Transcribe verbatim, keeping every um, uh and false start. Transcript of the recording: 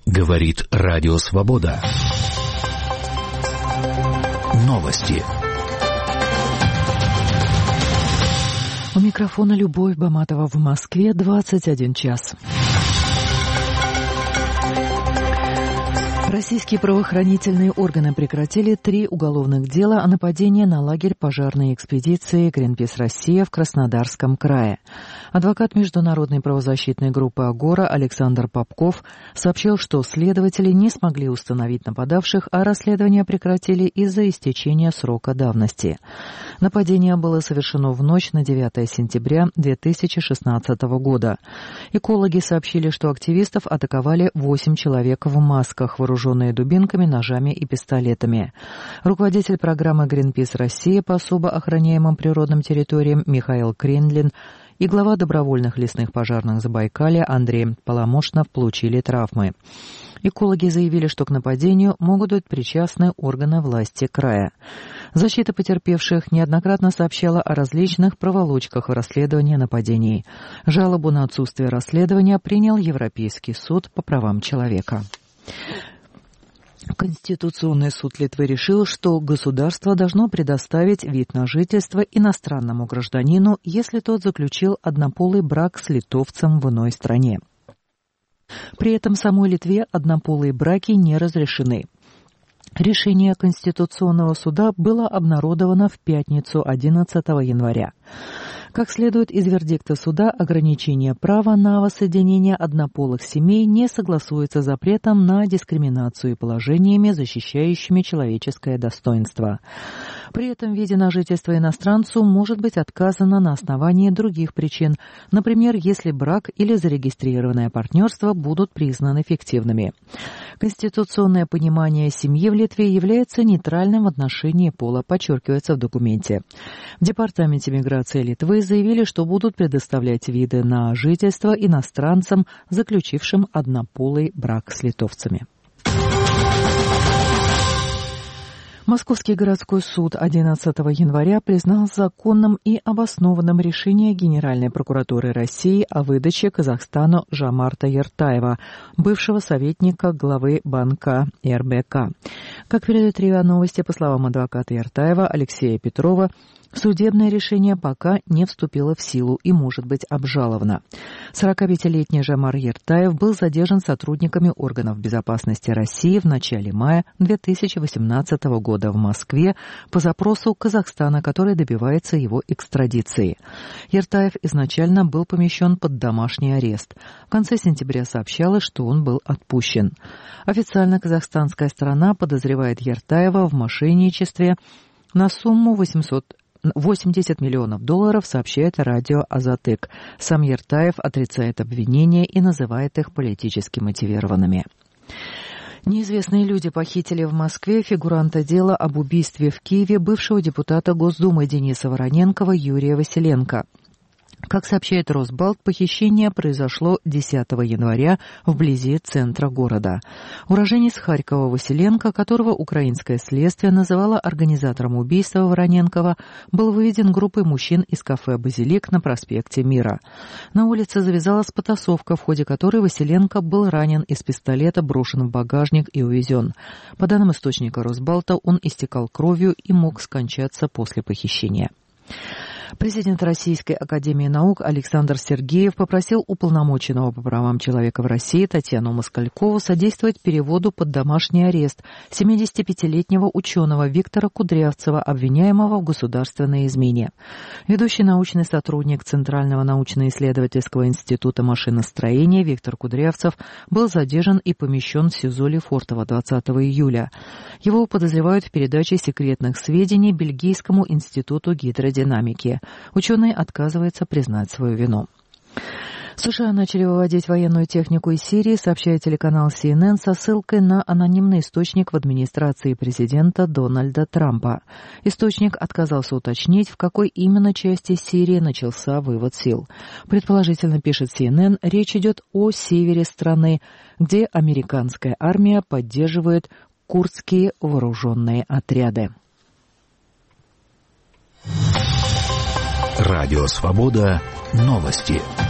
Говорит Радио Свобода. Новости. У микрофона Любовь Баматова в Москве, двадцать один час. Российские правоохранительные органы прекратили три уголовных дела о нападении на лагерь пожарной экспедиции «Гринпис Россия» в Краснодарском крае. Адвокат международной правозащитной группы «Агора» Александр Попков сообщил, что следователи не смогли установить нападавших, а расследование прекратили из-за истечения срока давности. Нападение было совершено в ночь на девятое сентября две тысячи шестнадцатого года. Экологи сообщили, что активистов атаковали восемь человек в масках, вооруженные дубинками, ножами и пистолетами. Руководитель программы «Гринпис Россия» по особо охраняемым природным территориям Михаил Крендлин и глава добровольных лесных пожарных Забайкалья Андрей Поломошнов получили травмы. Экологи заявили, что к нападению могут быть причастны органы власти края. Защита потерпевших неоднократно сообщала о различных проволочках в расследовании нападений. Жалобу на отсутствие расследования принял Европейский суд по правам человека. Конституционный суд Литвы решил, что государство должно предоставить вид на жительство иностранному гражданину, если тот заключил однополый брак с литовцем в иной стране. При этом в самой Литве однополые браки не разрешены. Решение Конституционного суда было обнародовано в пятницу одиннадцатого января. Как следует из вердикта суда, ограничение права на воссоединение однополых семей не согласуется с запретом на дискриминацию и положениями, защищающими человеческое достоинство. При этом в виде на жительство иностранцу может быть отказано на основании других причин, например, если брак или зарегистрированное партнерство будут признаны фиктивными. Конституционное понимание семьи в Литве является нейтральным в отношении пола, подчеркивается в документе. В Департаменте миграции Литвы заявили, что будут предоставлять виды на жительство иностранцам, заключившим однополый брак с литовцами. Московский городской суд одиннадцатого января признал законным и обоснованным решение Генеральной прокуратуры России о выдаче Казахстану Жомарта Ертаева, бывшего советника главы банка эр бэ ка. Как передает РИА Новости, по словам адвоката Ертаева Алексея Петрова, судебное решение пока не вступило в силу и может быть обжаловано. сорокапятилетний Жомар Ертаев был задержан сотрудниками органов безопасности России в начале мая две тысячи восемнадцатого года в Москве по запросу Казахстана, который добивается его экстрадиции. Ертаев изначально был помещен под домашний арест. В конце сентября сообщалось, что он был отпущен. Официально казахстанская сторона подозревает Ертаева в мошенничестве на сумму восемьсот восемьдесят миллионов долларов, сообщает радио «Азатык». Сам Ертаев отрицает обвинения и называет их политически мотивированными. Неизвестные люди похитили в Москве фигуранта дела об убийстве в Киеве бывшего депутата Госдумы Дениса Вороненкова Юрия Василенко. Как сообщает Росбалт, похищение произошло десятого января вблизи центра города. Уроженец Харькова Василенко, которого украинское следствие называло организатором убийства Вороненкова, был выведен группой мужчин из кафе «Базилик» на проспекте Мира. На улице завязалась потасовка, в ходе которой Василенко был ранен из пистолета, брошен в багажник и увезен. По данным источника Росбалта, он истекал кровью и мог скончаться после похищения. Президент Российской академии наук Александр Сергеев попросил уполномоченного по правам человека в России Татьяну Москалькову содействовать переводу под домашний арест семидесятипятилетнего ученого Виктора Кудрявцева, обвиняемого в государственной измене. Ведущий научный сотрудник Центрального научно-исследовательского института машиностроения Виктор Кудрявцев был задержан и помещен в СИЗО Лефортово двадцатого июля. Его подозревают в передаче секретных сведений Бельгийскому институту гидродинамики. Ученый отказывается признать свою вину. США начали выводить военную технику из Сирии, сообщает телеканал си эн эн со ссылкой на анонимный источник в администрации президента Дональда Трампа. Источник отказался уточнить, в какой именно части Сирии начался вывод сил. Предположительно, пишет си эн эн, речь идет о севере страны, где американская армия поддерживает курдские вооруженные отряды. Радио «Свобода». Новости.